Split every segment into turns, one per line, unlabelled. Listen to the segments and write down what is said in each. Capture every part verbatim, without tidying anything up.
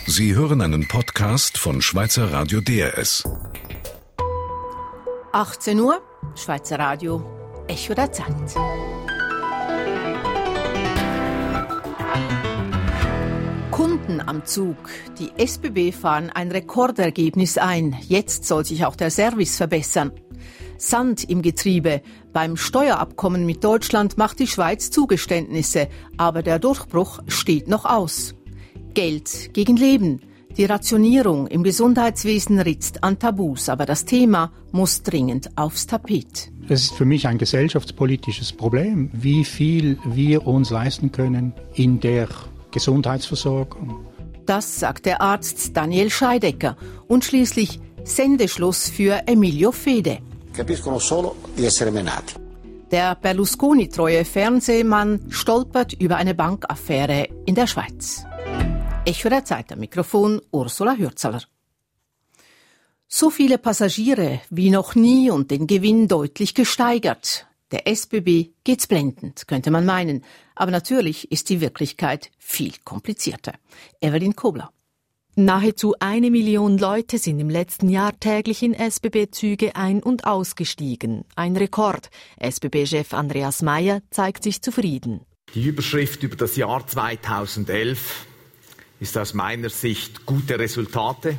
Sie hören einen Podcast von Schweizer Radio D R S.
achtzehn Uhr, Schweizer Radio, Echo der Zeit. Kunden am Zug. Die S B B fahren ein Rekordergebnis ein. Jetzt soll sich auch der Service verbessern. Sand im Getriebe. Beim Steuerabkommen mit Deutschland macht die Schweiz Zugeständnisse, aber der Durchbruch steht noch aus. Geld gegen Leben. Die Rationierung im Gesundheitswesen ritzt an Tabus, aber das Thema muss dringend aufs Tapet.
Es ist für mich ein gesellschaftspolitisches Problem, wie viel wir uns leisten können in der Gesundheitsversorgung.
Das sagt der Arzt Daniel Scheidecker und schließlich Sendeschluss für Emilio Fede.
Capiscono solo di essere menati.
Der Berlusconi-treue Fernsehmann stolpert über eine Bankaffäre in der Schweiz. Echo der Zeit, am Mikrofon Ursula Hürzeler. So viele Passagiere wie noch nie und den Gewinn deutlich gesteigert. Der S B B geht's blendend, könnte man meinen. Aber natürlich ist die Wirklichkeit viel komplizierter. Evelyn Kobler.
Nahezu eine Million Leute sind im letzten Jahr täglich in S B B-Züge ein- und ausgestiegen. Ein Rekord. S B B-Chef Andreas Meier zeigt sich zufrieden.
Die Überschrift über das Jahr zweitausendelf ist aus meiner Sicht gute Resultate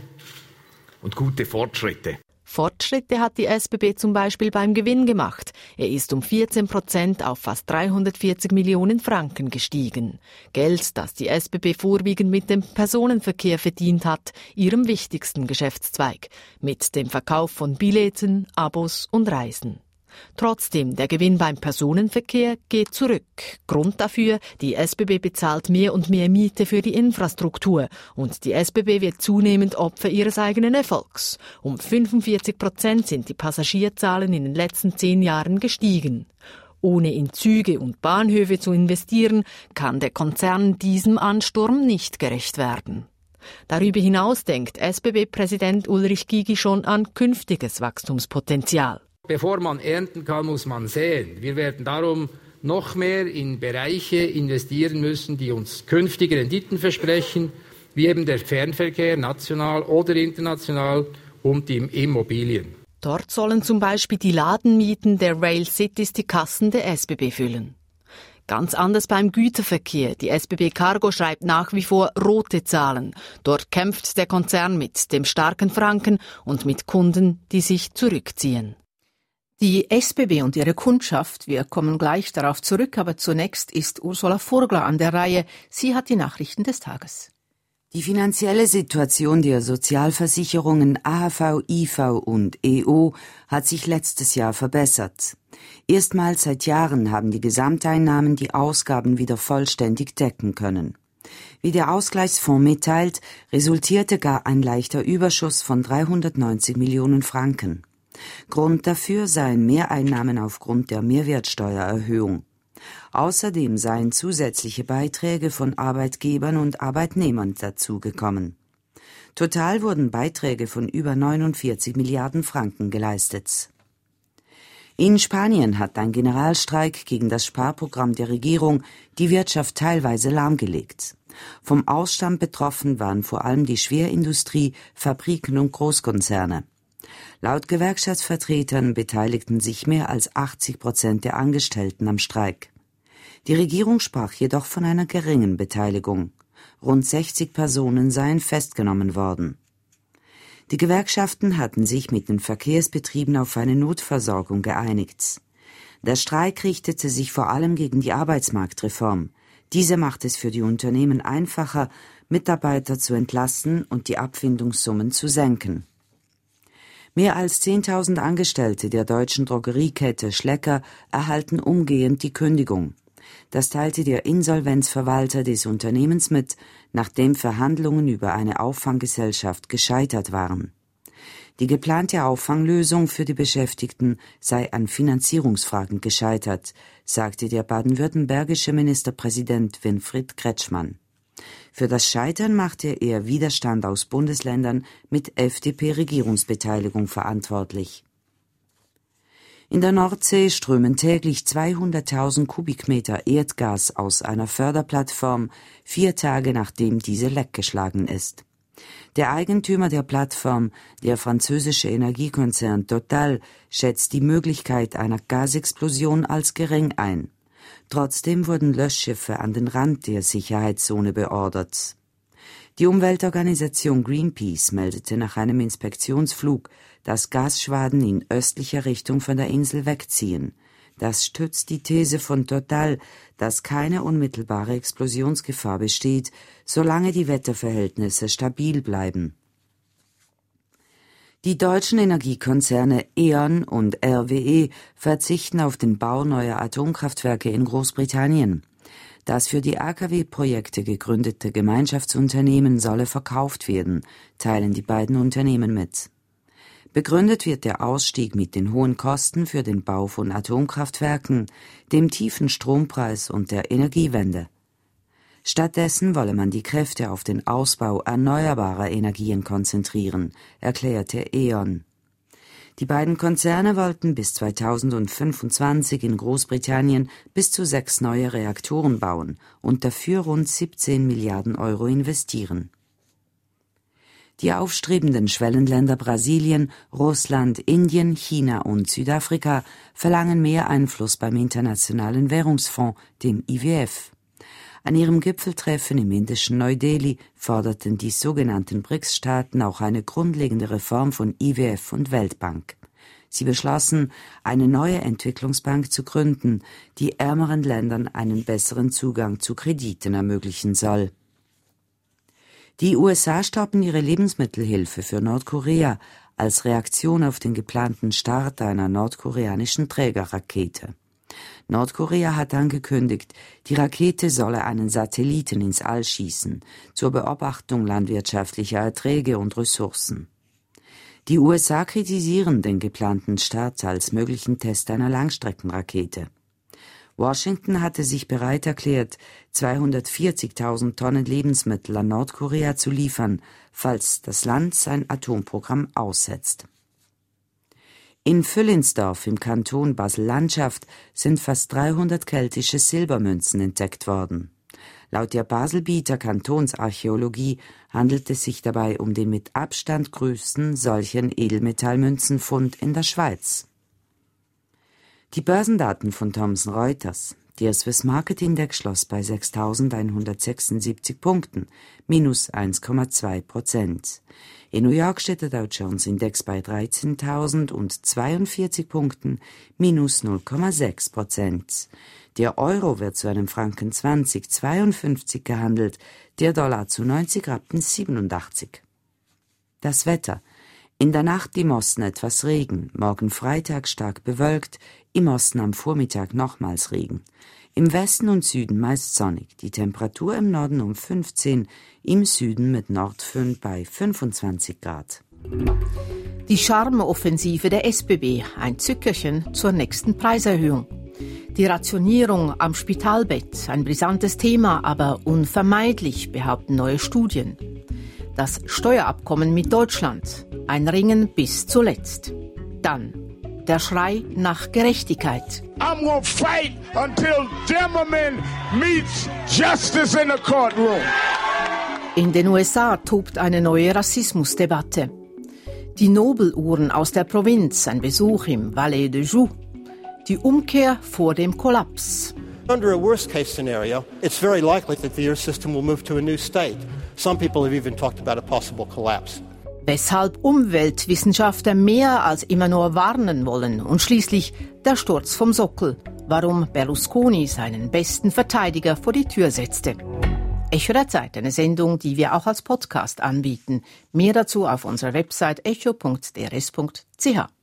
und gute Fortschritte.
Fortschritte hat die S B B zum Beispiel beim Gewinn gemacht. Er ist um vierzehn Prozent auf fast dreihundertvierzig Millionen Franken gestiegen. Geld, das die S B B vorwiegend mit dem Personenverkehr verdient hat, ihrem wichtigsten Geschäftszweig, mit dem Verkauf von Billetten, Abos und Reisen. Trotzdem, der Gewinn beim Personenverkehr geht zurück. Grund dafür, die S B B bezahlt mehr und mehr Miete für die Infrastruktur und die S B B wird zunehmend Opfer ihres eigenen Erfolgs. Um fünfundvierzig Prozent sind die Passagierzahlen in den letzten zehn Jahren gestiegen. Ohne in Züge und Bahnhöfe zu investieren, kann der Konzern diesem Ansturm nicht gerecht werden. Darüber hinaus denkt S B B-Präsident Ulrich Gygi schon an künftiges Wachstumspotenzial.
Bevor man ernten kann, muss man säen. Wir werden darum noch mehr in Bereiche investieren müssen, die uns künftige Renditen versprechen, wie eben der Fernverkehr, national oder international, und die Immobilien.
Dort sollen zum Beispiel die Ladenmieten der Rail Cities die Kassen der S B B füllen. Ganz anders beim Güterverkehr. Die S B B Cargo schreibt nach wie vor rote Zahlen. Dort kämpft der Konzern mit dem starken Franken und mit Kunden, die sich zurückziehen.
Die S B B und ihre Kundschaft, wir kommen gleich darauf zurück, aber zunächst ist Ursula Vogler an der Reihe. Sie hat die Nachrichten des Tages.
Die finanzielle Situation der Sozialversicherungen A H V, I V und E O hat sich letztes Jahr verbessert. Erstmals seit Jahren haben die Gesamteinnahmen die Ausgaben wieder vollständig decken können. Wie der Ausgleichsfonds mitteilt, resultierte gar ein leichter Überschuss von dreihundertneunzig Millionen Franken. Grund dafür seien Mehreinnahmen aufgrund der Mehrwertsteuererhöhung. Außerdem seien zusätzliche Beiträge von Arbeitgebern und Arbeitnehmern dazugekommen. Total wurden Beiträge von über neunundvierzig Milliarden Franken geleistet. In Spanien hat ein Generalstreik gegen das Sparprogramm der Regierung die Wirtschaft teilweise lahmgelegt. Vom Ausstand betroffen waren vor allem die Schwerindustrie, Fabriken und Großkonzerne. Laut Gewerkschaftsvertretern beteiligten sich mehr als achtzig Prozent der Angestellten am Streik. Die Regierung sprach jedoch von einer geringen Beteiligung. Rund sechzig Personen seien festgenommen worden. Die Gewerkschaften hatten sich mit den Verkehrsbetrieben auf eine Notversorgung geeinigt. Der Streik richtete sich vor allem gegen die Arbeitsmarktreform. Diese macht es für die Unternehmen einfacher, Mitarbeiter zu entlassen und die Abfindungssummen zu senken. Mehr als zehntausend Angestellte der deutschen Drogeriekette Schlecker erhalten umgehend die Kündigung. Das teilte der Insolvenzverwalter des Unternehmens mit, nachdem Verhandlungen über eine Auffanggesellschaft gescheitert waren. Die geplante Auffanglösung für die Beschäftigten sei an Finanzierungsfragen gescheitert, sagte der baden-württembergische Ministerpräsident Winfried Kretschmann. Für das Scheitern machte er Widerstand aus Bundesländern mit F D P-Regierungsbeteiligung verantwortlich. In der Nordsee strömen täglich zweihunderttausend Kubikmeter Erdgas aus einer Förderplattform, vier Tage nachdem diese leckgeschlagen ist. Der Eigentümer der Plattform, der französische Energiekonzern Total, schätzt die Möglichkeit einer Gasexplosion als gering ein. Trotzdem wurden Löschschiffe an den Rand der Sicherheitszone beordert. Die Umweltorganisation Greenpeace meldete nach einem Inspektionsflug, dass Gasschwaden in östlicher Richtung von der Insel wegziehen. Das stützt die These von Total, dass keine unmittelbare Explosionsgefahr besteht, solange die Wetterverhältnisse stabil bleiben. Die deutschen Energiekonzerne E.ON und R W E verzichten auf den Bau neuer Atomkraftwerke in Großbritannien. Das für die A K W-Projekte gegründete Gemeinschaftsunternehmen solle verkauft werden, teilen die beiden Unternehmen mit. Begründet wird der Ausstieg mit den hohen Kosten für den Bau von Atomkraftwerken, dem tiefen Strompreis und der Energiewende. Stattdessen wolle man die Kräfte auf den Ausbau erneuerbarer Energien konzentrieren, erklärte E.ON. Die beiden Konzerne wollten bis zweitausendfünfundzwanzig in Großbritannien bis zu sechs neue Reaktoren bauen und dafür rund siebzehn Milliarden Euro investieren. Die aufstrebenden Schwellenländer Brasilien, Russland, Indien, China und Südafrika verlangen mehr Einfluss beim Internationalen Währungsfonds, dem I W F. An ihrem Gipfeltreffen im indischen Neu-Delhi forderten die sogenannten B R I C S-Staaten auch eine grundlegende Reform von I W F und Weltbank. Sie beschlossen, eine neue Entwicklungsbank zu gründen, die ärmeren Ländern einen besseren Zugang zu Krediten ermöglichen soll. Die U S A stoppen ihre Lebensmittelhilfe für Nordkorea als Reaktion auf den geplanten Start einer nordkoreanischen Trägerrakete. Nordkorea hat angekündigt, die Rakete solle einen Satelliten ins All schießen, zur Beobachtung landwirtschaftlicher Erträge und Ressourcen. Die U S A kritisieren den geplanten Start als möglichen Test einer Langstreckenrakete. Washington hatte sich bereit erklärt, zweihundertvierzigtausend Tonnen Lebensmittel an Nordkorea zu liefern, falls das Land sein Atomprogramm aussetzt. In Füllinsdorf im Kanton Basel-Landschaft sind fast dreihundert keltische Silbermünzen entdeckt worden. Laut der Baselbieter Kantonsarchäologie handelt es sich dabei um den mit Abstand größten solchen Edelmetallmünzenfund in der Schweiz. Die Börsendaten von Thomson Reuters. Der Swiss Market Index schloss bei sechstausendeinhundertsechsundsiebzig Punkten, minus eins Komma zwei Prozent. In New York steht der Dow Jones Index bei dreizehntausendzweiundvierzig Punkten, minus null Komma sechs Prozent. Der Euro wird zu einem Franken zwanzig Komma zweiundfünfzig gehandelt, der Dollar zu neunzig Rappen siebenundachtzig. Das Wetter. In der Nacht im Osten etwas Regen, morgen Freitag stark bewölkt, im Osten am Vormittag nochmals Regen. Im Westen und Süden meist sonnig, die Temperatur im Norden um fünfzehn, im Süden mit Nordföhn bei fünfundzwanzig Grad.
Die Charme-Offensive der S B B, ein Zückerchen zur nächsten Preiserhöhung. Die Rationierung am Spitalbett, ein brisantes Thema, aber unvermeidlich, behaupten neue Studien. Das Steuerabkommen mit Deutschland, ein Ringen bis zuletzt. Dann der Schrei nach Gerechtigkeit.
I'm gonna fight until Zimmerman meets justice in the courtroom.
In den U S A tobt eine neue Rassismusdebatte. Die Nobeluhren aus der Provinz, ein Besuch im Valais de Joux. Die Umkehr vor dem Kollaps.
Under a worst-case scenario, it's very likely that the ear system will move to a new state. Some people have even talked about a possible collapse.
Weshalb Umweltwissenschaftler mehr als immer nur warnen wollen und schließlich der Sturz vom Sockel, warum Berlusconi seinen besten Verteidiger vor die Tür setzte. Echo der Zeit, eine Sendung, die wir auch als Podcast anbieten. Mehr dazu auf unserer Website echo punkt d r s punkt c h.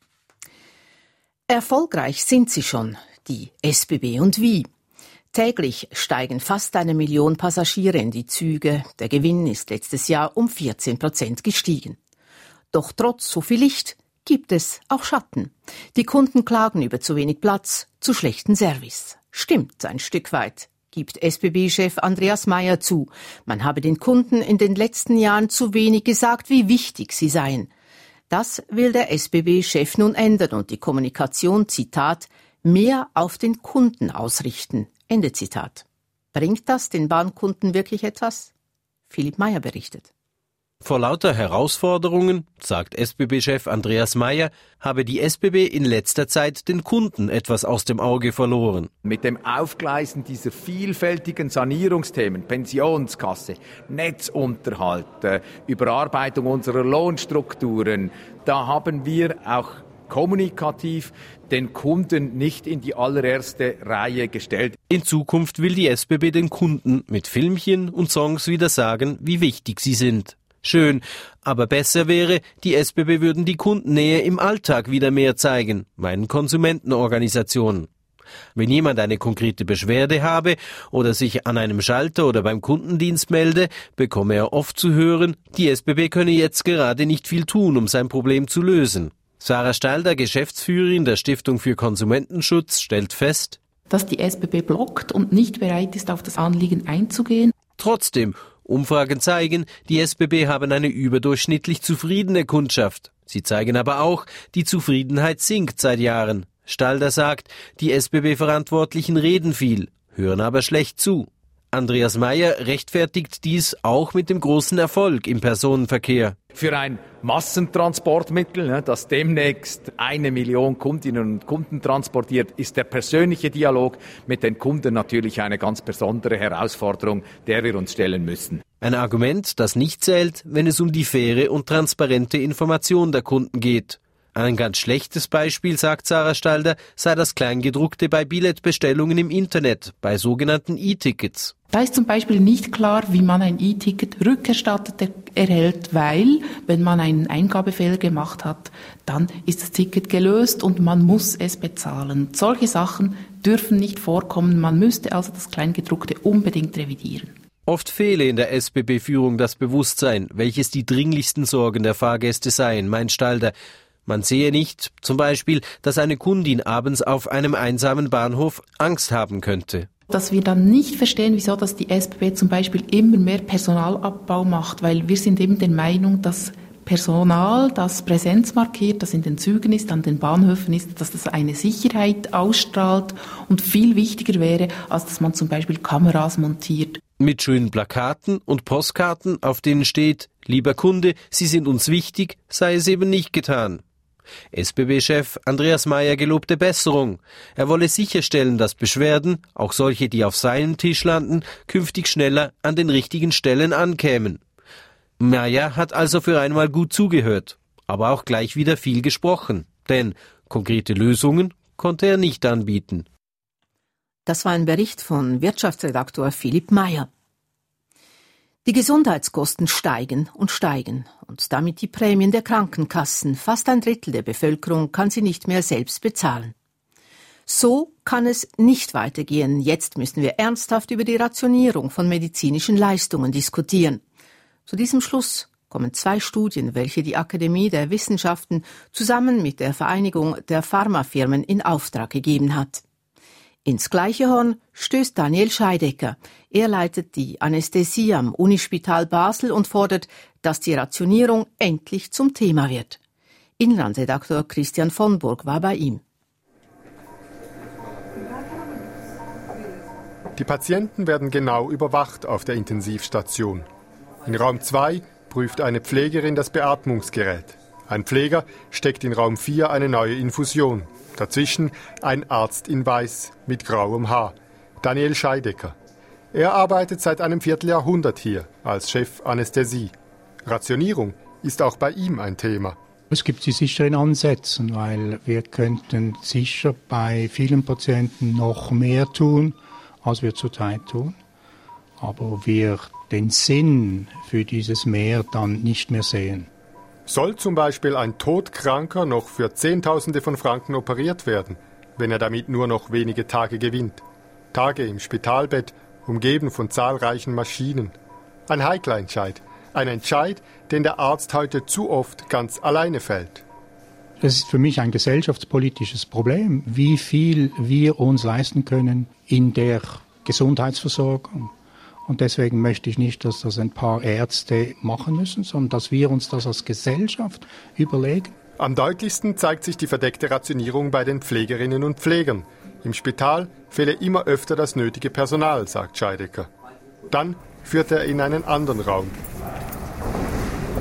Erfolgreich sind sie schon, die S B B und wie. Täglich steigen fast eine Million Passagiere in die Züge. Der Gewinn ist letztes Jahr um vierzehn Prozent gestiegen. Doch trotz so viel Licht gibt es auch Schatten. Die Kunden klagen über zu wenig Platz, zu schlechten Service. Stimmt ein Stück weit, gibt S B B-Chef Andreas Meier zu. Man habe den Kunden in den letzten Jahren zu wenig gesagt, wie wichtig sie seien. Das will der S B B-Chef nun ändern und die Kommunikation, Zitat, mehr auf den Kunden ausrichten. Ende Zitat. Bringt das den Bahnkunden wirklich etwas? Philipp Meyer berichtet.
Vor lauter Herausforderungen, sagt S B B-Chef Andreas Maier, habe die S B B in letzter Zeit den Kunden etwas aus dem Auge verloren.
Mit dem Aufgleisen dieser vielfältigen Sanierungsthemen, Pensionskasse, Netzunterhalt, äh, Überarbeitung unserer Lohnstrukturen, da haben wir auch kommunikativ den Kunden nicht in die allererste Reihe gestellt.
In Zukunft will die S B B den Kunden mit Filmchen und Songs wieder sagen, wie wichtig sie sind. Schön, aber besser wäre, die S B B würden die Kundennähe im Alltag wieder mehr zeigen, meinen Konsumentenorganisationen. Wenn jemand eine konkrete Beschwerde habe oder sich an einem Schalter oder beim Kundendienst melde, bekomme er oft zu hören, die S B B könne jetzt gerade nicht viel tun, um sein Problem zu lösen. Sarah Stalder, Geschäftsführerin der Stiftung für Konsumentenschutz, stellt fest,
dass die S B B blockt und nicht bereit ist, auf das Anliegen einzugehen.
Trotzdem, Umfragen zeigen, die S B B haben eine überdurchschnittlich zufriedene Kundschaft. Sie zeigen aber auch, die Zufriedenheit sinkt seit Jahren. Stalder sagt, die S B B-Verantwortlichen reden viel, hören aber schlecht zu. Andreas Maier rechtfertigt dies auch mit dem großen Erfolg im Personenverkehr.
Für ein Massentransportmittel, das demnächst eine Million Kundinnen und Kunden transportiert, ist der persönliche Dialog mit den Kunden natürlich eine ganz besondere Herausforderung, der wir uns stellen müssen.
Ein Argument, das nicht zählt, wenn es um die faire und transparente Information der Kunden geht. Ein ganz schlechtes Beispiel, sagt Sarah Stalder, sei das Kleingedruckte bei Billetbestellungen im Internet, bei sogenannten E-Tickets.
Da ist zum Beispiel nicht klar, wie man ein E-Ticket rückerstattet erhält, weil, wenn man einen Eingabefehler gemacht hat, dann ist das Ticket gelöst und man muss es bezahlen. Solche Sachen dürfen nicht vorkommen, man müsste also das Kleingedruckte unbedingt revidieren.
Oft fehle in der S B B-Führung das Bewusstsein, welches die dringlichsten Sorgen der Fahrgäste seien, meint Stalder. Man sehe nicht, zum Beispiel, dass eine Kundin abends auf einem einsamen Bahnhof Angst haben könnte.
Dass wir dann nicht verstehen, wieso dass die S B B zum Beispiel immer mehr Personalabbau macht, weil wir sind eben der Meinung, dass Personal, das Präsenz markiert, das in den Zügen ist, an den Bahnhöfen ist, dass das eine Sicherheit ausstrahlt und viel wichtiger wäre, als dass man zum Beispiel Kameras montiert.
Mit schönen Plakaten und Postkarten, auf denen steht, lieber Kunde, Sie sind uns wichtig, sei es eben nicht getan. S B B-Chef Andreas Maier gelobte Besserung. Er wolle sicherstellen, dass Beschwerden, auch solche, die auf seinem Tisch landen, künftig schneller an den richtigen Stellen ankämen. Maier hat also für einmal gut zugehört, aber auch gleich wieder viel gesprochen, denn konkrete Lösungen konnte er nicht anbieten.
Das war ein Bericht von Wirtschaftsredaktor Philipp Maier. Die Gesundheitskosten steigen und steigen und damit die Prämien der Krankenkassen. Fast ein Drittel der Bevölkerung kann sie nicht mehr selbst bezahlen. So kann es nicht weitergehen. Jetzt müssen wir ernsthaft über die Rationierung von medizinischen Leistungen diskutieren. Zu diesem Schluss kommen zwei Studien, welche die Akademie der Wissenschaften zusammen mit der Vereinigung der Pharmafirmen in Auftrag gegeben hat. Ins gleiche Horn stößt Daniel Scheidecker. Er leitet die Anästhesie am Unispital Basel und fordert, dass die Rationierung endlich zum Thema wird. Inlandredaktor Christian von Burg war bei ihm.
Die Patienten werden genau überwacht auf der Intensivstation. In Raum zwei prüft eine Pflegerin das Beatmungsgerät. Ein Pfleger steckt in Raum vier eine neue Infusion. Dazwischen ein Arzt in Weiß mit grauem Haar, Daniel Scheidecker. Er arbeitet seit einem Vierteljahrhundert hier als Chef Anästhesie. Rationierung ist auch bei ihm ein Thema.
Es gibt sie sicher in Ansätzen, weil wir könnten sicher bei vielen Patienten noch mehr tun, als wir zurzeit tun. Aber wir den Sinn für dieses Mehr dann nicht mehr sehen.
Soll zum Beispiel ein Todkranker noch für Zehntausende von Franken operiert werden, wenn er damit nur noch wenige Tage gewinnt? Tage im Spitalbett, umgeben von zahlreichen Maschinen. Ein heikler Entscheid. Ein Entscheid, den der Arzt heute zu oft ganz alleine fällt.
Es ist für mich ein gesellschaftspolitisches Problem, wie viel wir uns leisten können in der Gesundheitsversorgung. Und deswegen möchte ich nicht, dass das ein paar Ärzte machen müssen, sondern dass wir uns das als Gesellschaft überlegen.
Am deutlichsten zeigt sich die verdeckte Rationierung bei den Pflegerinnen und Pflegern. Im Spital fehle immer öfter das nötige Personal, sagt Scheidecker. Dann führt er in einen anderen Raum.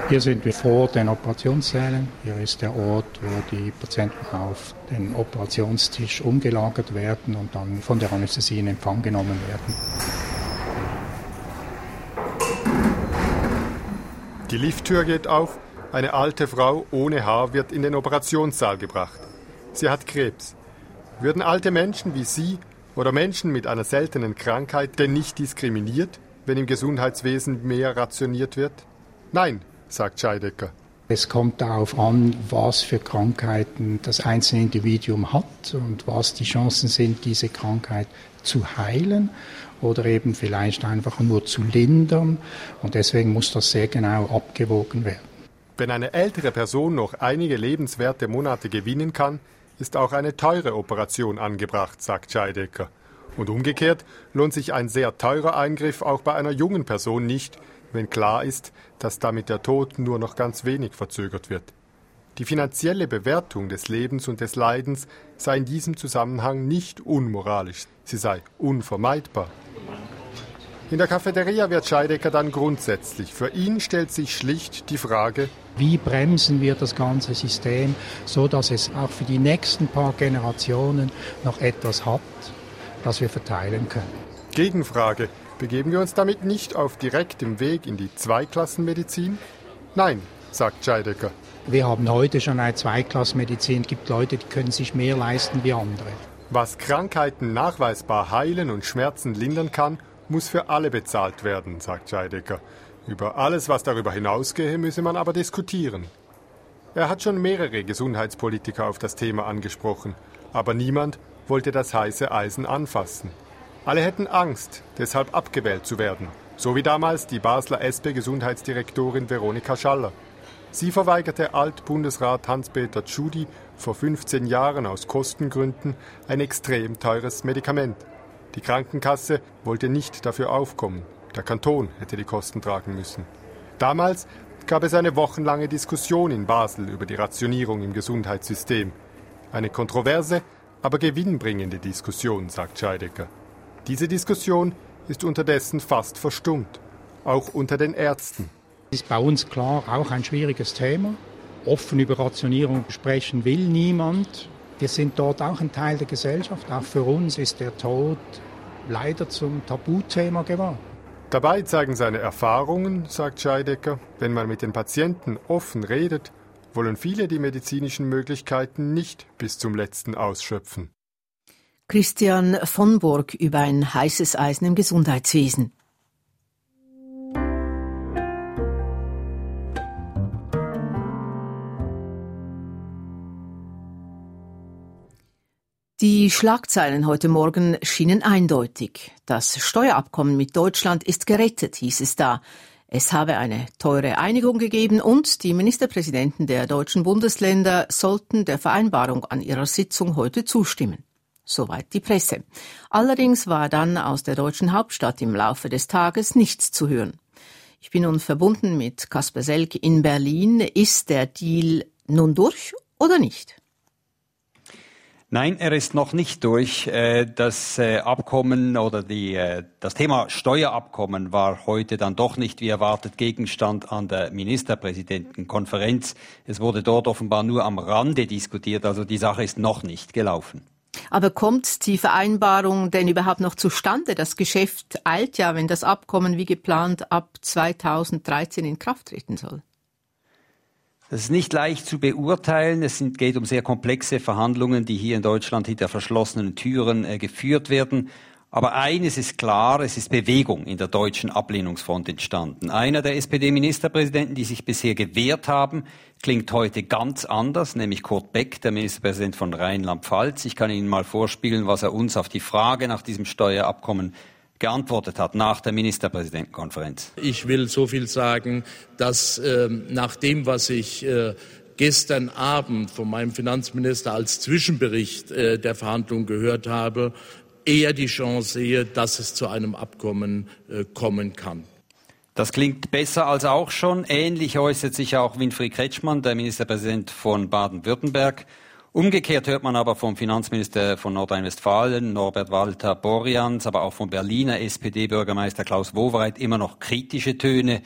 Hier sind wir vor den Operationssälen. Hier ist der Ort, wo die Patienten auf den Operationstisch umgelagert werden und dann von der Anästhesie in Empfang genommen werden.
Die Lifttür geht auf. Eine alte Frau ohne Haar wird in den Operationssaal gebracht. Sie hat Krebs. Würden alte Menschen wie Sie oder Menschen mit einer seltenen Krankheit denn nicht diskriminiert, wenn im Gesundheitswesen mehr rationiert wird? Nein, sagt Scheidegger.
Es kommt darauf an, was für Krankheiten das einzelne Individuum hat und was die Chancen sind, diese Krankheit zu heilen oder eben vielleicht einfach nur zu lindern. Und deswegen muss das sehr genau abgewogen werden.
Wenn eine ältere Person noch einige lebenswerte Monate gewinnen kann, ist auch eine teure Operation angebracht, sagt Scheidegger. Und umgekehrt lohnt sich ein sehr teurer Eingriff auch bei einer jungen Person nicht, wenn klar ist, dass damit der Tod nur noch ganz wenig verzögert wird. Die finanzielle Bewertung des Lebens und des Leidens sei in diesem Zusammenhang nicht unmoralisch, sie sei unvermeidbar. In der Cafeteria wird Scheidegger dann grundsätzlich. Für ihn stellt sich schlicht die Frage:
Wie bremsen wir das ganze System, so dass es auch für die nächsten paar Generationen noch etwas hat, das wir verteilen können?
Gegenfrage: Begeben wir uns damit nicht auf direktem Weg in die Zweiklassenmedizin? Nein, sagt Scheidegger.
Wir haben heute schon eine Zweiklassenmedizin. Es gibt Leute, die können sich mehr leisten wie andere.
Was Krankheiten nachweisbar heilen und Schmerzen lindern kann, muss für alle bezahlt werden, sagt Scheidegger. Über alles, was darüber hinausgehe, müsse man aber diskutieren. Er hat schon mehrere Gesundheitspolitiker auf das Thema angesprochen, aber niemand wollte das heiße Eisen anfassen. Alle hätten Angst, deshalb abgewählt zu werden, so wie damals die Basler S P-Gesundheitsdirektorin Veronika Schaller. Sie verweigerte Altbundesrat Hans-Peter Tschudi vor fünfzehn Jahren aus Kostengründen ein extrem teures Medikament. Die Krankenkasse wollte nicht dafür aufkommen. Der Kanton hätte die Kosten tragen müssen. Damals gab es eine wochenlange Diskussion in Basel über die Rationierung im Gesundheitssystem. Eine kontroverse, aber gewinnbringende Diskussion, sagt Scheidegger. Diese Diskussion ist unterdessen fast verstummt, auch unter den Ärzten.
Das ist bei uns klar auch ein schwieriges Thema. Offen über Rationierung sprechen will niemand. Wir sind dort auch ein Teil der Gesellschaft. Auch für uns ist der Tod leider zum Tabuthema geworden.
Dabei zeigen seine Erfahrungen, sagt Scheidegger, wenn man mit den Patienten offen redet, wollen viele die medizinischen Möglichkeiten nicht bis zum Letzten ausschöpfen.
Christian von Burg über ein heißes Eisen im Gesundheitswesen. Die Schlagzeilen heute Morgen schienen eindeutig. Das Steuerabkommen mit Deutschland ist gerettet, hieß es da. Es habe eine teure Einigung gegeben und die Ministerpräsidenten der deutschen Bundesländer sollten der Vereinbarung an ihrer Sitzung heute zustimmen. Soweit die Presse. Allerdings war dann aus der deutschen Hauptstadt im Laufe des Tages nichts zu hören. Ich bin nun verbunden mit Kasper Selk in Berlin. Ist der Deal nun durch oder nicht?
Nein, er ist noch nicht durch. Das Abkommen oder die, das Thema Steuerabkommen war heute dann doch nicht wie erwartet Gegenstand an der Ministerpräsidentenkonferenz. Es wurde dort offenbar nur am Rande diskutiert, also die Sache ist noch nicht gelaufen.
Aber kommt die Vereinbarung denn überhaupt noch zustande? Das Geschäft eilt ja, wenn das Abkommen wie geplant ab zweitausenddreizehn in Kraft treten soll.
Das ist nicht leicht zu beurteilen. Es geht um sehr komplexe Verhandlungen, die hier in Deutschland hinter verschlossenen Türen äh, geführt werden. Aber eines ist klar, es ist Bewegung in der deutschen Ablehnungsfront entstanden. Einer der S P D-Ministerpräsidenten, die sich bisher gewehrt haben, klingt heute ganz anders, nämlich Kurt Beck, der Ministerpräsident von Rheinland-Pfalz. Ich kann Ihnen mal vorspielen, was er uns auf die Frage nach diesem Steuerabkommen geantwortet hat nach der Ministerpräsidentenkonferenz.
Ich will so viel sagen, dass äh, nach dem, was ich äh, gestern Abend von meinem Finanzminister als Zwischenbericht äh, der Verhandlungen gehört habe, eher die Chance sehe, dass es zu einem Abkommen äh, kommen kann.
Das klingt besser als auch schon. Ähnlich äußert sich auch Winfried Kretschmann, der Ministerpräsident von Baden-Württemberg. Umgekehrt hört man aber vom Finanzminister von Nordrhein-Westfalen, Norbert Walter Borjans, aber auch vom Berliner S P D-Bürgermeister Klaus Wowereit immer noch kritische Töne.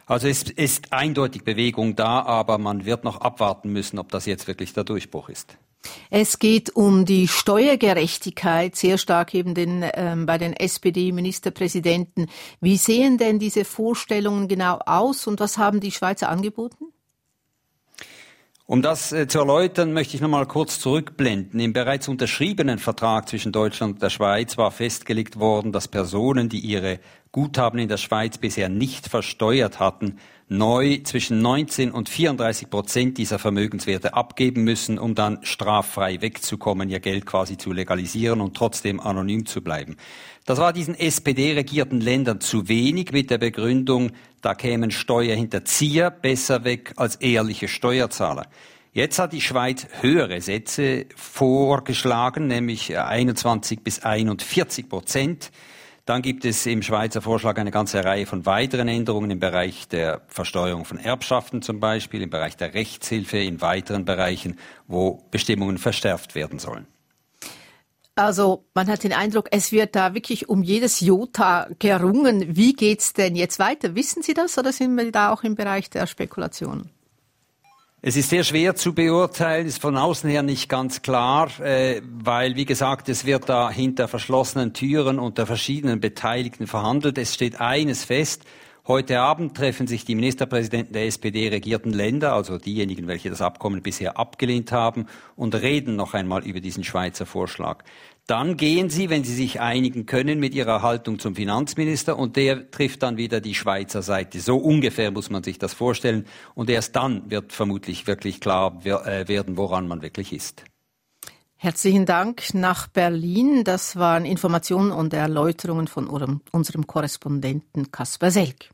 Also es ist eindeutig Bewegung da, aber man wird noch abwarten müssen, ob das jetzt wirklich der Durchbruch ist.
Es geht um die Steuergerechtigkeit, sehr stark eben den, ähm, bei den S P D-Ministerpräsidenten. Wie sehen denn diese Vorstellungen genau aus und was haben die Schweizer angeboten?
Um das äh, zu erläutern, möchte ich noch mal kurz zurückblenden. Im bereits unterschriebenen Vertrag zwischen Deutschland und der Schweiz war festgelegt worden, dass Personen, die ihre Guthaben in der Schweiz bisher nicht versteuert hatten, neu zwischen neunzehn und vierunddreißig Prozent dieser Vermögenswerte abgeben müssen, um dann straffrei wegzukommen, ihr Geld quasi zu legalisieren und trotzdem anonym zu bleiben. Das war diesen S P D-regierten Ländern zu wenig mit der Begründung, da kämen Steuerhinterzieher besser weg als ehrliche Steuerzahler. Jetzt hat die Schweiz höhere Sätze vorgeschlagen, nämlich einundzwanzig bis einundvierzig Prozent. Dann gibt es im Schweizer Vorschlag eine ganze Reihe von weiteren Änderungen im Bereich der Versteuerung von Erbschaften zum Beispiel, im Bereich der Rechtshilfe, in weiteren Bereichen, wo Bestimmungen verschärft werden sollen.
Also man hat den Eindruck, es wird da wirklich um jedes Jota gerungen. Wie geht's denn jetzt weiter? Wissen Sie das oder sind wir da auch im Bereich der Spekulation?
Es ist sehr schwer zu beurteilen, ist von außen her nicht ganz klar, äh, weil, wie gesagt, es wird da hinter verschlossenen Türen unter verschiedenen Beteiligten verhandelt. Es steht eines fest: Heute Abend treffen sich die Ministerpräsidenten der S P D-regierten Länder, also diejenigen, welche das Abkommen bisher abgelehnt haben, und reden noch einmal über diesen Schweizer Vorschlag. Dann gehen sie, wenn sie sich einigen können, mit ihrer Haltung zum Finanzminister und der trifft dann wieder die Schweizer Seite. So ungefähr muss man sich das vorstellen und erst dann wird vermutlich wirklich klar werden, woran man wirklich ist.
Herzlichen Dank nach Berlin. Das waren Informationen und Erläuterungen von unserem Korrespondenten Kasper Selk.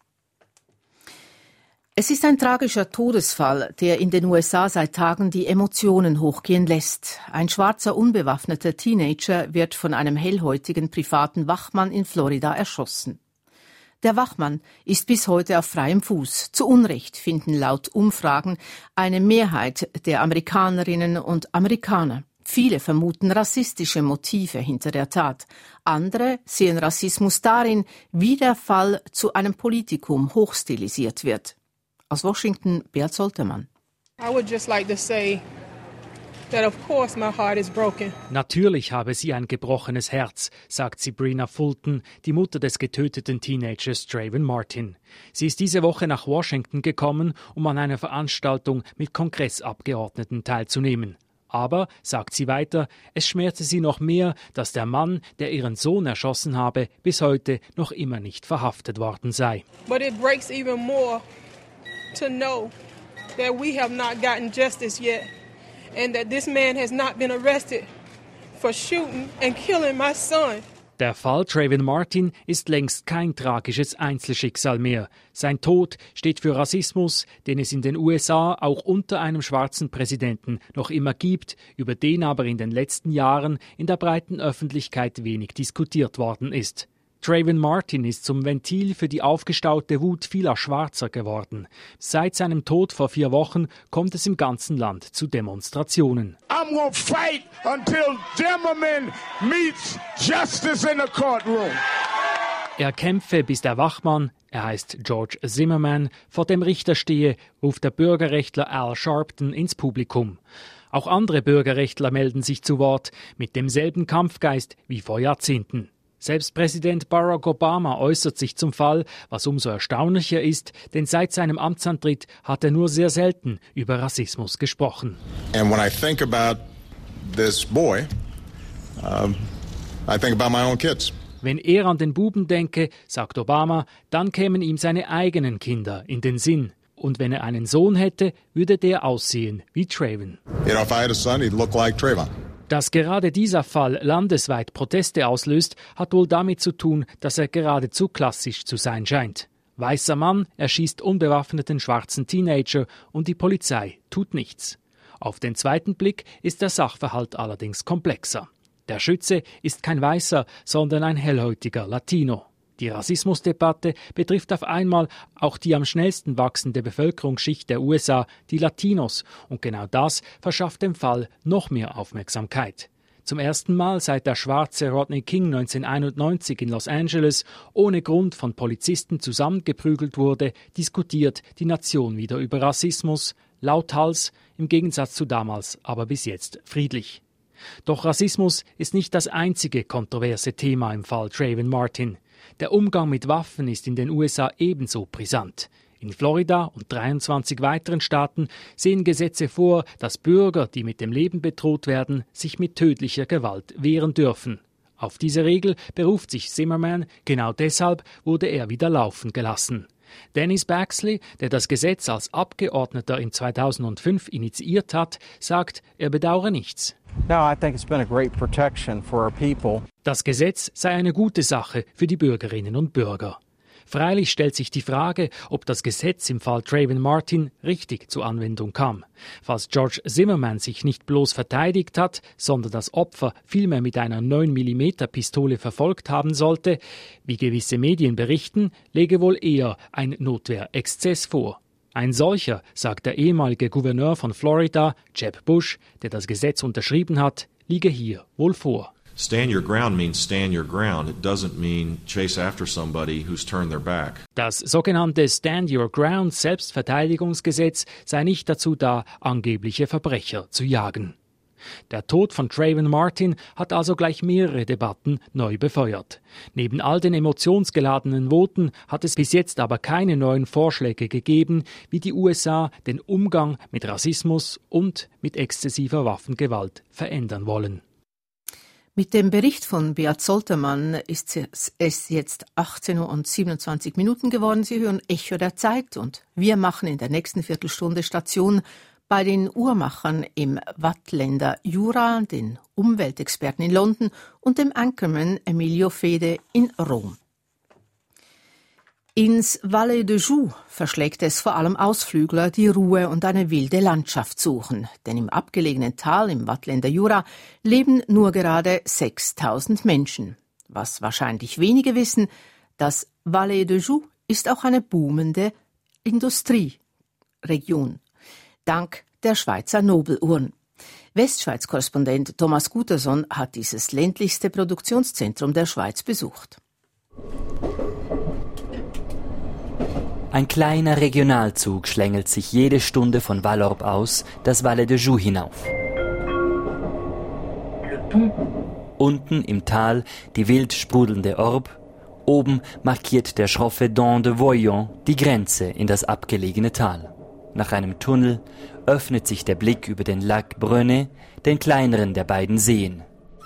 Es ist ein tragischer Todesfall, der in den U S A seit Tagen die Emotionen hochgehen lässt. Ein schwarzer, unbewaffneter Teenager wird von einem hellhäutigen privaten Wachmann in Florida erschossen. Der Wachmann ist bis heute auf freiem Fuß. Zu Unrecht finden laut Umfragen eine Mehrheit der Amerikanerinnen und Amerikaner. Viele vermuten rassistische Motive hinter der Tat. Andere sehen Rassismus darin, wie der Fall zu einem Politikum hochstilisiert wird. Aus Washington, Beat Soltermann.
I would just like to say that of course my heart is broken.
Natürlich habe sie ein gebrochenes Herz, sagt Sabrina Fulton, die Mutter des getöteten Teenagers Trayvon Martin. Sie ist diese Woche nach Washington gekommen, um an einer Veranstaltung mit Kongressabgeordneten teilzunehmen. Aber, sagt sie weiter, es schmerte sie noch mehr, dass der Mann, der ihren Sohn erschossen habe, bis heute noch immer nicht verhaftet worden sei.
But it breaks even more to know that we have not gotten justice yet and that this man has not been arrested for shooting and killing my son.
Der Fall Trayvon Martin ist längst kein tragisches Einzelschicksal mehr. Sein Tod steht für Rassismus, den es in den U S A auch unter einem schwarzen Präsidenten noch immer gibt, über den aber in den letzten Jahren in der breiten Öffentlichkeit wenig diskutiert worden ist. Trayvon Martin ist zum Ventil für die aufgestaute Wut vieler Schwarzer geworden. Seit seinem Tod vor vier Wochen kommt es im ganzen Land zu Demonstrationen.
I'm gonna fight until Zimmerman meets justice in the courtroom.
Er kämpfe, bis der Wachmann, er heißt George Zimmerman, vor dem Richter stehe, ruft der Bürgerrechtler Al Sharpton ins Publikum. Auch andere Bürgerrechtler melden sich zu Wort, mit demselben Kampfgeist wie vor Jahrzehnten. Selbst Präsident Barack Obama äußert sich zum Fall, was umso erstaunlicher ist, denn seit seinem Amtsantritt hat er nur sehr selten über Rassismus gesprochen.
And when I think about this boy, um, I think about my own kids.
Wenn er an den Buben denke, sagt Obama, dann kämen ihm seine eigenen Kinder in den Sinn. Und wenn er einen Sohn hätte, würde der aussehen wie Trayvon.
You know, if I had a son, he'd look like Trayvon.
Dass gerade dieser Fall landesweit Proteste auslöst, hat wohl damit zu tun, dass er geradezu klassisch zu sein scheint. Weißer Mann erschießt unbewaffneten schwarzen Teenager und die Polizei tut nichts. Auf den zweiten Blick ist der Sachverhalt allerdings komplexer. Der Schütze ist kein Weißer, sondern ein hellhäutiger Latino. Die Rassismusdebatte betrifft auf einmal auch die am schnellsten wachsende Bevölkerungsschicht der U S A, die Latinos. Und genau das verschafft dem Fall noch mehr Aufmerksamkeit. Zum ersten Mal seit der schwarze Rodney King neunzehnhunderteinundneunzig in Los Angeles ohne Grund von Polizisten zusammengeprügelt wurde, diskutiert die Nation wieder über Rassismus, lauthals, im Gegensatz zu damals, aber bis jetzt friedlich. Doch Rassismus ist nicht das einzige kontroverse Thema im Fall Trayvon Martin. Der Umgang mit Waffen ist in den U S A ebenso brisant. In Florida und dreiundzwanzig weiteren Staaten sehen Gesetze vor, dass Bürger, die mit dem Leben bedroht werden, sich mit tödlicher Gewalt wehren dürfen. Auf diese Regel beruft sich Zimmerman, genau deshalb wurde er wieder laufen gelassen. Dennis Baxley, der das Gesetz als Abgeordneter in zweitausendfünf initiiert hat, sagt, er bedauere nichts.
No, I think it's been a great protection for our people.
Das Gesetz sei eine gute Sache für die Bürgerinnen und Bürger. Freilich stellt sich die Frage, ob das Gesetz im Fall Trayvon Martin richtig zur Anwendung kam. Falls George Zimmerman sich nicht bloß verteidigt hat, sondern das Opfer vielmehr mit einer neun Millimeter Pistole verfolgt haben sollte, wie gewisse Medien berichten, lege wohl eher ein Notwehrexzess vor. Ein solcher, sagt der ehemalige Gouverneur von Florida, Jeb Bush, der das Gesetz unterschrieben hat, liege hier wohl vor.
Stand your ground means stand your ground. It doesn't mean chase after somebody who's turned their back.
Das sogenannte Stand Your Ground Selbstverteidigungsgesetz sei nicht dazu da, angebliche Verbrecher zu jagen. Der Tod von Trayvon Martin hat also gleich mehrere Debatten neu befeuert. Neben all den emotionsgeladenen Voten hat es bis jetzt aber keine neuen Vorschläge gegeben, wie die U S A den Umgang mit Rassismus und mit exzessiver Waffengewalt verändern wollen.
Mit dem Bericht von Beat Soltermann ist es jetzt achtzehn Uhr und siebenundzwanzig Minuten geworden. Sie hören Echo der Zeit und wir machen in der nächsten Viertelstunde Station bei den Uhrmachern im Wattländer Jura, den Umweltexperten in London und dem Anchorman Emilio Fede in Rom. Ins Valais de Joux verschlägt es vor allem Ausflügler, die Ruhe und eine wilde Landschaft suchen. Denn im abgelegenen Tal im Wattländer Jura leben nur gerade sechstausend Menschen. Was wahrscheinlich wenige wissen, das Valais de Joux ist auch eine boomende Industrieregion. Dank der Schweizer Nobeluhren. Westschweiz-Korrespondent Thomas Guterson hat dieses ländlichste Produktionszentrum der Schweiz besucht.
Ein kleiner Regionalzug schlängelt sich jede Stunde von Vallorbe aus, das Valais de Joux hinauf. Unten im Tal die wild sprudelnde Orbe, oben markiert der schroffe Dent de Voyon die Grenze in das abgelegene Tal. Nach einem Tunnel öffnet sich der Blick über den Lac Brenet, den kleineren der beiden Seen.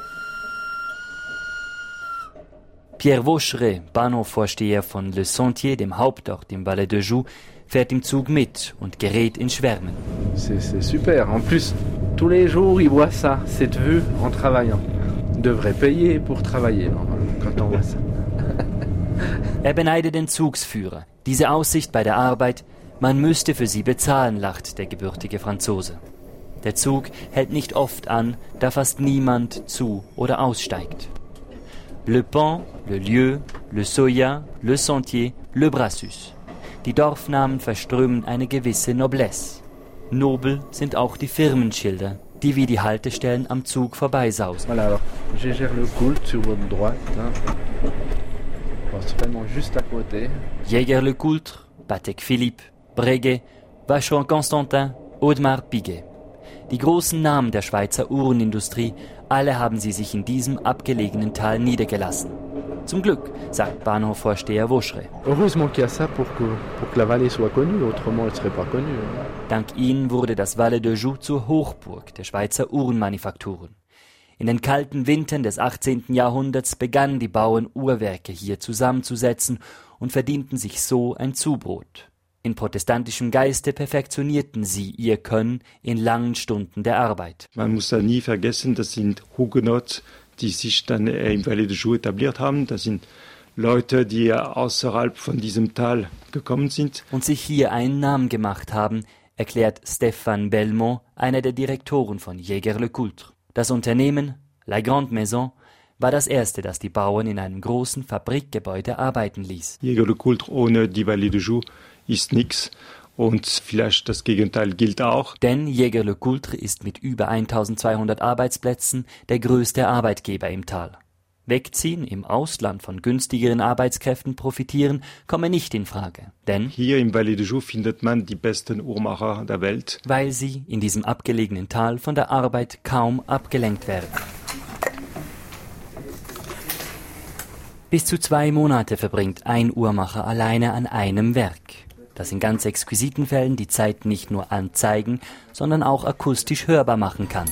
Pierre Vaucheret, Bahnhofvorsteher von Le Sentier, dem Hauptort im Valais de Joux, fährt im Zug mit und gerät in Schwärmen.
C'est, c'est super. En plus, tous les jours, il voit ça, cette vue en travaillant. On devrait payer pour travailler, quand on voit ça.
Er beneidet den Zugsführer. Diese Aussicht bei der Arbeit, man müsste für sie bezahlen, lacht der gebürtige Franzose. Der Zug hält nicht oft an, da fast niemand zu- oder aussteigt. Le Pont, Le Lieu, Le Soya, Le Sentier, Le Brassus. Die Dorfnamen verströmen eine gewisse Noblesse. Nobel sind auch die Firmenschilder, die wie die Haltestellen am Zug vorbeisausen.
Voilà, alors, Jäger-le-Coultre sur votre droite, hein. C'est vraiment juste à côté.
Jäger-le-Coultre, Patek Philippe, Breguet, Vacheron Constantin, Audemars Piguet. Die großen Namen der Schweizer Uhrenindustrie, alle haben sie sich in diesem abgelegenen Tal niedergelassen. Zum Glück, sagt Bahnhofvorsteher Vaucheret.
Heureusement qu'il y a ça pour que, pour que la vallée soit connue, autrement elle serait pas connue.
Dank ihnen wurde das Valais de Joux zur Hochburg der Schweizer Uhrenmanufakturen. In den kalten Wintern des achtzehnten Jahrhunderts begannen die Bauern Uhrwerke hier zusammenzusetzen und verdienten sich so ein Zubrot. In protestantischem Geiste perfektionierten sie ihr Können in langen Stunden der Arbeit.
Man muss da nie vergessen, das sind Hugenots, die sich dann im Valais de Joux etabliert haben. Das sind Leute, die außerhalb von diesem Tal gekommen sind.
Und sich hier einen Namen gemacht haben, erklärt Stéphane Belmont, einer der Direktoren von Jäger-le-Coultre. Das Unternehmen, La Grande Maison, war das erste, das die Bauern in einem großen Fabrikgebäude arbeiten ließ.
Jäger-le-Coultre ohne die Valais de Joux ist nichts. Und vielleicht das Gegenteil gilt auch.
Denn Jaeger-LeCoultre ist mit über eintausendzweihundert Arbeitsplätzen der größte Arbeitgeber im Tal. Wegziehen, im Ausland von günstigeren Arbeitskräften profitieren, komme nicht in Frage. Denn
hier im Vallée de Joux findet man die besten Uhrmacher der Welt.
Weil sie in diesem abgelegenen Tal von der Arbeit kaum abgelenkt werden. Bis zu zwei Monate verbringt ein Uhrmacher alleine an einem Werk, das in ganz exquisiten Fällen die Zeit nicht nur anzeigen, sondern auch akustisch hörbar machen kann.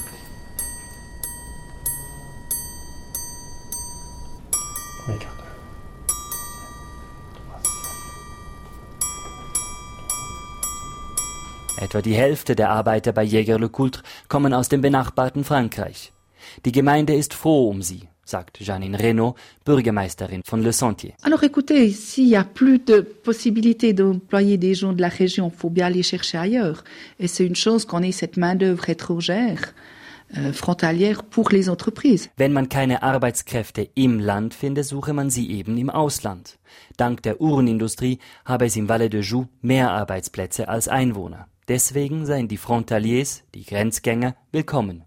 Etwa die Hälfte der Arbeiter bei Jaeger-LeCoultre kommen aus dem benachbarten Frankreich. Die Gemeinde ist froh um sie, sagt Janine Reynaud, Bürgermeisterin von Le Sentier.
Alors écoutez, s'il y a plus de possibilités d'employer des gens de la région, il faut bien aller chercher ailleurs. Et c'est une chose qu'on ait cette main-d'œuvre étrangère, euh, frontalière pour les entreprises.
Wenn man keine Arbeitskräfte im Land finde, suche man sie eben im Ausland. Dank der Uhrenindustrie habe es im Vallée de Joux mehr Arbeitsplätze als Einwohner. Deswegen seien die Frontaliers, die Grenzgänger, willkommen.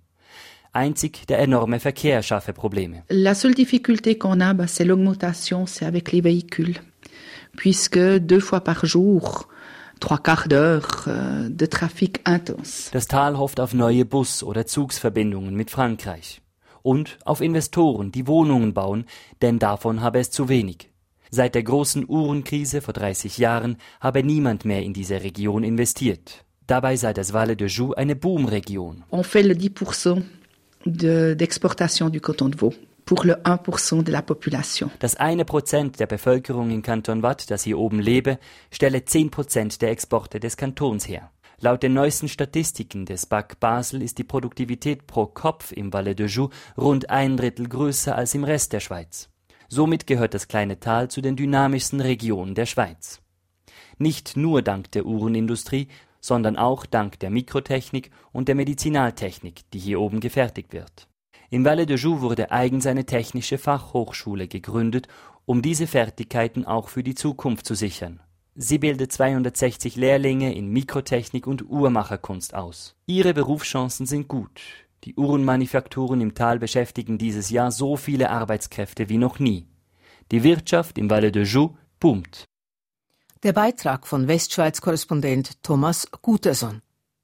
Einzig der enorme Verkehr schaffe Probleme.
La seule difficulté qu'on a, bah, c'est l'augmentation, c'est avec les véhicules. Puisque deux fois par jour, trois quarts d'heure euh, de trafic intense.
Das Tal hofft auf neue Bus- oder Zugsverbindungen mit Frankreich. Und auf Investoren, die Wohnungen bauen, denn davon habe es zu wenig. Seit der großen Uhrenkrise vor dreißig Jahren habe niemand mehr in diese Region investiert. Dabei sei das Vallée de Joux eine Boomregion.
On fait le dix pour cent de, d'exportation du Canton de Vaud pour le un pour cent de la population.
Das eine Prozent der Bevölkerung in Kanton Waadt, das hier oben lebe, stelle zehn Prozent der Exporte des Kantons her. Laut den neuesten Statistiken des B A C Basel ist die Produktivität pro Kopf im Vallée de Joux rund ein Drittel größer als im Rest der Schweiz. Somit gehört das kleine Tal zu den dynamischsten Regionen der Schweiz. Nicht nur dank der Uhrenindustrie, sondern auch dank der Mikrotechnik und der Medizinaltechnik, die hier oben gefertigt wird. Im Vallée de Joux wurde eigens eine technische Fachhochschule gegründet, um diese Fertigkeiten auch für die Zukunft zu sichern. Sie bildet zweihundertsechzig Lehrlinge in Mikrotechnik und Uhrmacherkunst aus. Ihre Berufschancen sind gut. Die Uhrenmanufakturen im Tal beschäftigen dieses Jahr so viele Arbeitskräfte wie noch nie. Die Wirtschaft im Vallée de Joux boomt.
Der Beitrag von Westschweiz-Korrespondent Thomas Guterson.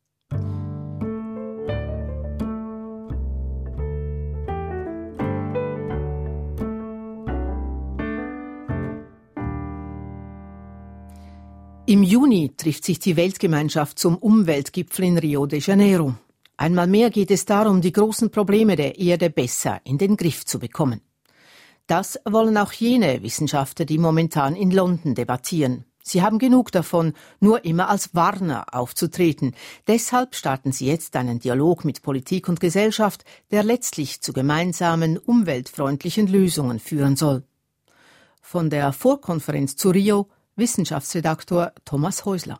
Im Juni trifft sich die Weltgemeinschaft zum Umweltgipfel in Rio de Janeiro. Einmal mehr geht es darum, die großen Probleme der Erde besser in den Griff zu bekommen. Das wollen auch jene Wissenschaftler, die momentan in London debattieren. Sie haben genug davon, nur immer als Warner aufzutreten. Deshalb starten sie jetzt einen Dialog mit Politik und Gesellschaft, der letztlich zu gemeinsamen, umweltfreundlichen Lösungen führen soll. Von der Vorkonferenz zu Rio, Wissenschaftsredaktor Thomas Häusler.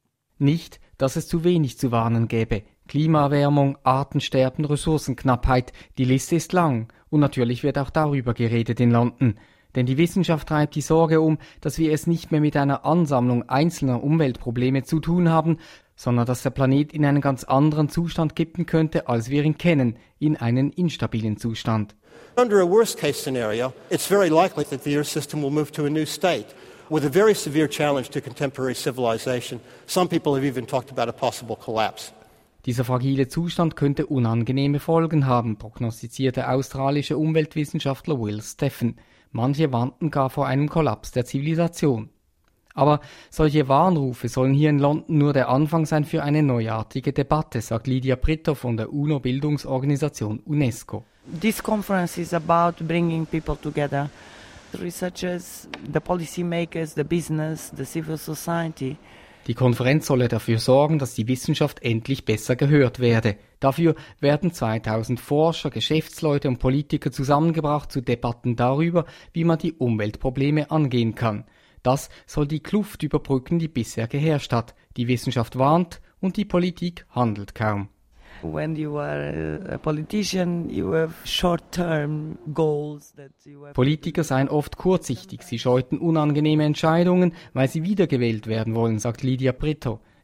Nicht, dass es zu wenig zu warnen gäbe. Klimaerwärmung, Artensterben, Ressourcenknappheit, die Liste ist lang. Und natürlich wird auch darüber geredet in London. Denn die Wissenschaft treibt die Sorge um, dass wir es nicht mehr mit einer Ansammlung einzelner Umweltprobleme zu tun haben, sondern dass der Planet in einen ganz anderen Zustand kippen könnte, als wir ihn kennen, in einen instabilen Zustand.
Under a worst-case scenario, it's very likely that the Earth system will move to a new state, with a very severe challenge to contemporary civilization. Some people have even talked about a possible collapse.
Dieser fragile Zustand könnte unangenehme Folgen haben, prognostiziert der australische Umweltwissenschaftler Will Steffen. Manche warnten gar vor einem Kollaps der Zivilisation. Aber solche Warnrufe sollen hier in London nur der Anfang sein für eine neuartige Debatte, sagt Lydia Brito von der UNO-Bildungsorganisation UNESCO.
This conference is about bringing people together, the researchers, the policymakers, the business, the civil society.
Die Konferenz solle dafür sorgen, dass die Wissenschaft endlich besser gehört werde. Dafür werden zweitausend Forscher, Geschäftsleute und Politiker zusammengebracht zu Debatten darüber, wie man die Umweltprobleme angehen kann. Das soll die Kluft überbrücken, die bisher geherrscht hat. Die Wissenschaft warnt und die Politik handelt kaum.
When you are a politician, you have short-term goals that you have.
Politiker seien oft kurzsichtig, sie scheuten unangenehme Entscheidungen, weil sie wiedergewählt werden wollen, sagt Lydia Brito.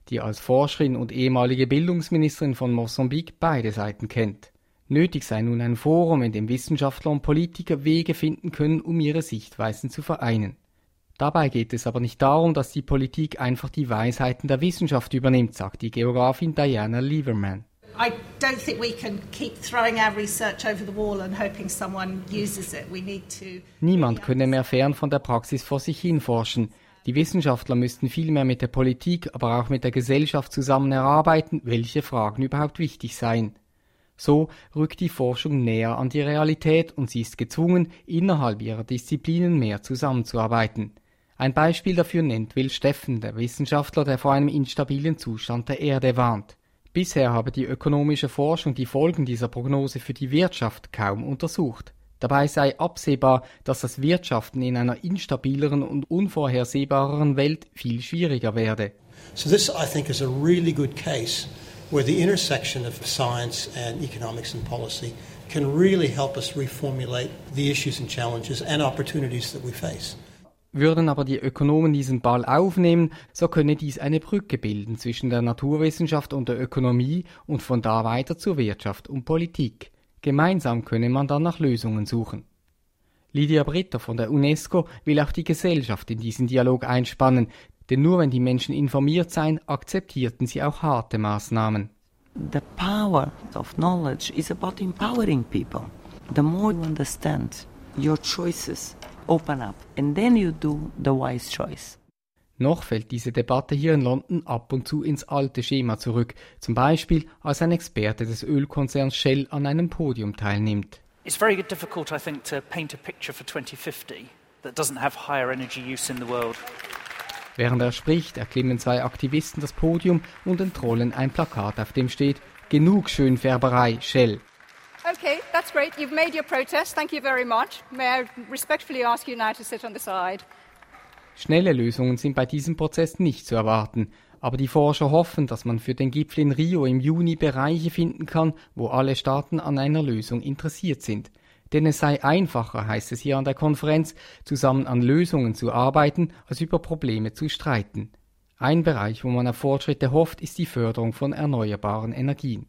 die als Forscherin und ehemalige Bildungsministerin von Mosambik beide Seiten kennt. Nötig sei nun ein Forum, in dem Wissenschaftler und Politiker Wege finden können, um ihre Sichtweisen zu vereinen. Dabei geht es aber nicht darum, dass die Politik einfach die Weisheiten der Wissenschaft übernimmt, sagt die Geografin Diana Lieberman.
I don't think we can keep throwing our research over the wall and hoping someone uses it. We need to
Niemand könne mehr fern von der Praxis vor sich hin forschen. Die Wissenschaftler müssten vielmehr mit der Politik, aber auch mit der Gesellschaft zusammen erarbeiten, welche Fragen überhaupt wichtig seien. So rückt die Forschung näher an die Realität und sie ist gezwungen, innerhalb ihrer Disziplinen mehr zusammenzuarbeiten. Ein Beispiel dafür nennt Will Steffen, der Wissenschaftler, der vor einem instabilen Zustand der Erde warnt. Bisher habe die ökonomische Forschung die Folgen dieser Prognose für die Wirtschaft kaum untersucht. Dabei sei absehbar, dass das Wirtschaften in einer instabileren und unvorhersehbareren Welt viel schwieriger werde.
So this, I think, is a really good case where the intersection of science and economics and policy can really help us reformulate the issues and challenges and opportunities that we face.
Würden aber die Ökonomen diesen Ball aufnehmen, so könne dies eine Brücke bilden zwischen der Naturwissenschaft und der Ökonomie und von da weiter zur Wirtschaft und Politik. Gemeinsam könne man dann nach Lösungen suchen. Lydia Britta von der UNESCO will auch die Gesellschaft in diesen Dialog einspannen, denn nur wenn die Menschen informiert seien, akzeptierten sie auch harte Maßnahmen.
The power of knowledge is about empowering people. The more you understand your choices, open up, and then you do the wise choice.
Noch fällt diese Debatte hier in London ab und zu ins alte Schema zurück, zum Beispiel als ein Experte des Ölkonzerns Shell an einem Podium teilnimmt.
It's very difficult, I think, to paint a picture for twenty fifty that doesn't have higher energy use in the world.
Während er spricht, erklimmen zwei Aktivisten das Podium und entrollen ein Plakat, auf dem steht: Genug Schönfärberei, Shell.
Okay, that's great. You've made your protest. Thank you very much. May I respectfully ask you now to sit on the side?
Schnelle Lösungen sind bei diesem Prozess nicht zu erwarten, aber die Forscher hoffen, dass man für den Gipfel in Rio im Juni Bereiche finden kann, wo alle Staaten an einer Lösung interessiert sind. Denn es sei einfacher, heißt es hier an der Konferenz, zusammen an Lösungen zu arbeiten, als über Probleme zu streiten. Ein Bereich, wo man auf Fortschritte hofft, ist die Förderung von erneuerbaren Energien.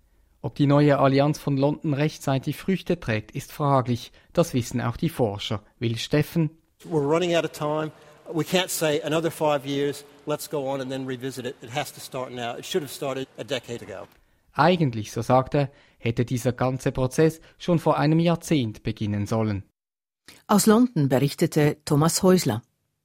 Ob die neue Allianz von London rechtzeitig Früchte trägt, ist fraglich. Das wissen auch die Forscher. Will Steffen:
We're running out of time. We can't say another five years, let's go on and then revisit it. It has to start now. It should have started a decade ago.
Eigentlich, so sagt er, hätte dieser ganze Prozess schon vor einem Jahrzehnt beginnen sollen.
Aus London berichtete Thomas Häusler.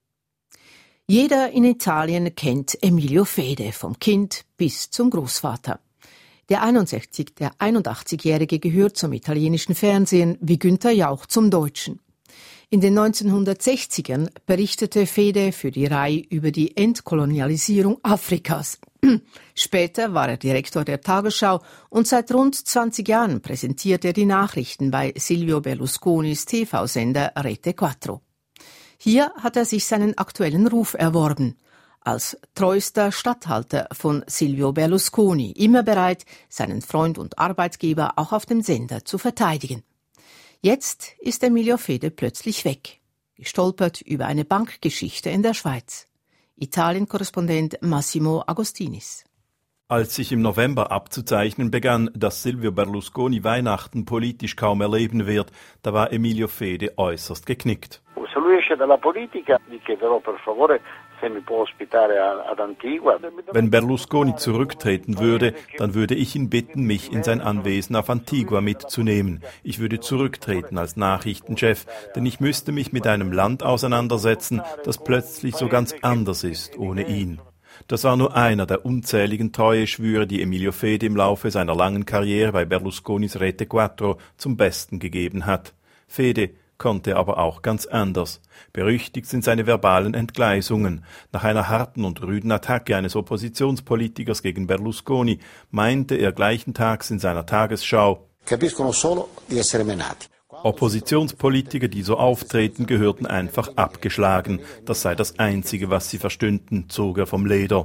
Jeder in Italien kennt Emilio Fede, vom Kind bis zum Großvater. Der einundsechzig, der einundachtzigjährige gehört zum italienischen Fernsehen wie Günther Jauch zum deutschen. In den neunzehnhundertsechzigern berichtete Fede für die R A I über die Entkolonialisierung Afrikas. Später war er Direktor der Tagesschau und seit rund zwanzig Jahren präsentiert er die Nachrichten bei Silvio Berlusconis T V-Sender Rete Quattro. Hier hat er sich seinen aktuellen Ruf erworben. Als treuster Statthalter von Silvio Berlusconi, immer bereit, seinen Freund und Arbeitgeber auch auf dem Sender zu verteidigen. Jetzt ist Emilio Fede plötzlich weg, gestolpert über eine Bankgeschichte in der Schweiz. Italien-Korrespondent Massimo Agostinis.
Als sich im November abzuzeichnen begann, dass Silvio Berlusconi Weihnachten politisch kaum erleben wird, da war Emilio Fede äußerst geknickt.
Se lui esce dalla politica, vi chiederò per favore se mi può ospitare ad Antigua.
Wenn Berlusconi zurücktreten würde, dann würde ich ihn bitten, mich in sein Anwesen auf Antigua mitzunehmen. Ich würde zurücktreten als Nachrichtenchef, denn ich müsste mich mit einem Land auseinandersetzen, das plötzlich so ganz anders ist ohne ihn. Das war nur einer der unzähligen Treueschwüre, die Emilio Fede im Laufe seiner langen Karriere bei Berlusconis Rete Quattro zum Besten gegeben hat. Fede konnte aber auch ganz anders. Berüchtigt sind seine verbalen Entgleisungen. Nach einer harten und rüden Attacke eines Oppositionspolitikers gegen Berlusconi meinte er gleichen Tags in seiner Tagesschau:
Capiscono solo di essere menati.
Oppositionspolitiker, die so auftreten, gehörten einfach abgeschlagen. Das sei das Einzige, was sie verstünden, zog er vom Leder.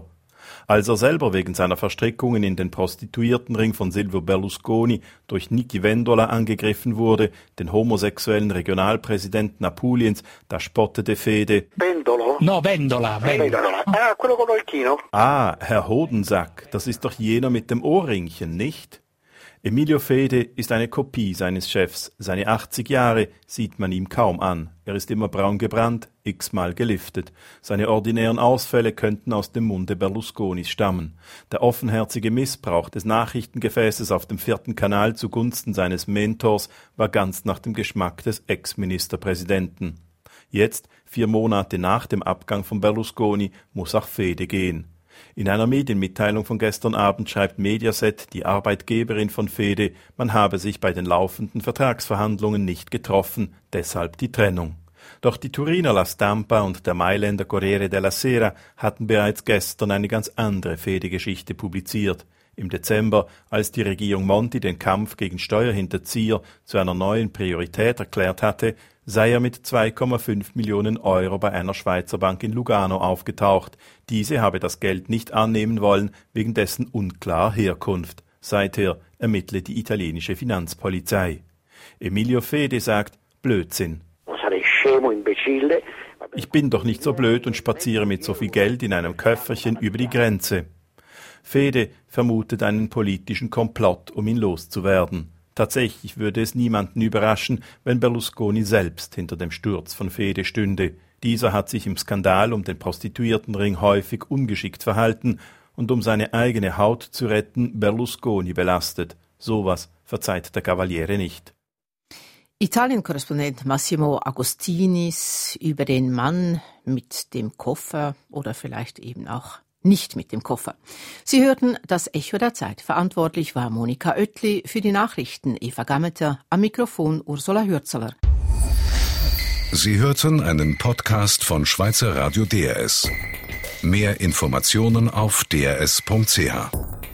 Als er selber wegen seiner Verstrickungen in den Prostituiertenring von Silvio Berlusconi durch Nicky Vendola angegriffen wurde, den homosexuellen Regionalpräsidenten Apuliens, da spottete Fede.
Vendola?
No, Vendola.
Vendola. Ah, quello con l'orecchino.
Ah, Herr Hodensack, das ist doch jener mit dem Ohrringchen, nicht? Emilio Fede ist eine Kopie seines Chefs. Seine achtzig Jahre sieht man ihm kaum an. Er ist immer braun gebrannt, x-mal geliftet. Seine ordinären Ausfälle könnten aus dem Munde Berlusconis stammen. Der offenherzige Missbrauch des Nachrichtengefäßes auf dem vierten Kanal zugunsten seines Mentors war ganz nach dem Geschmack des Ex-Ministerpräsidenten. Jetzt, vier Monate nach dem Abgang von Berlusconi, muss auch Fede gehen. In einer Medienmitteilung von gestern Abend schreibt Mediaset, die Arbeitgeberin von Fede, man habe sich bei den laufenden Vertragsverhandlungen nicht getroffen, deshalb die Trennung. Doch die Turiner La Stampa und der Mailänder Corriere della Sera hatten bereits gestern eine ganz andere Fede-Geschichte publiziert. Im Dezember, als die Regierung Monti den Kampf gegen Steuerhinterzieher zu einer neuen Priorität erklärt hatte, sei er mit zwei Komma fünf Millionen Euro bei einer Schweizer Bank in Lugano aufgetaucht. Diese habe das Geld nicht annehmen wollen, wegen dessen unklarer Herkunft. Seither ermittle die italienische Finanzpolizei. Emilio Fede sagt, Blödsinn. Ich bin doch nicht so blöd und spaziere mit so viel Geld in einem Köfferchen über die Grenze. Fede vermutet einen politischen Komplott, um ihn loszuwerden. Tatsächlich würde es niemanden überraschen, wenn Berlusconi selbst hinter dem Sturz von Fede stünde. Dieser hat sich im Skandal um den Prostituiertenring häufig ungeschickt verhalten und um seine eigene Haut zu retten, Berlusconi belastet. Sowas verzeiht der Cavaliere nicht.
Italien-Korrespondent Massimo Agostinis über den Mann mit dem Koffer oder vielleicht eben auch nicht mit dem Koffer. Sie hörten das Echo der Zeit. Verantwortlich war Monika Oetli, für die Nachrichten Eva Gammeter, am Mikrofon Ursula Hürzeler.
Sie hörten einen Podcast von Schweizer Radio D R S. Mehr Informationen auf d r s punkt c h.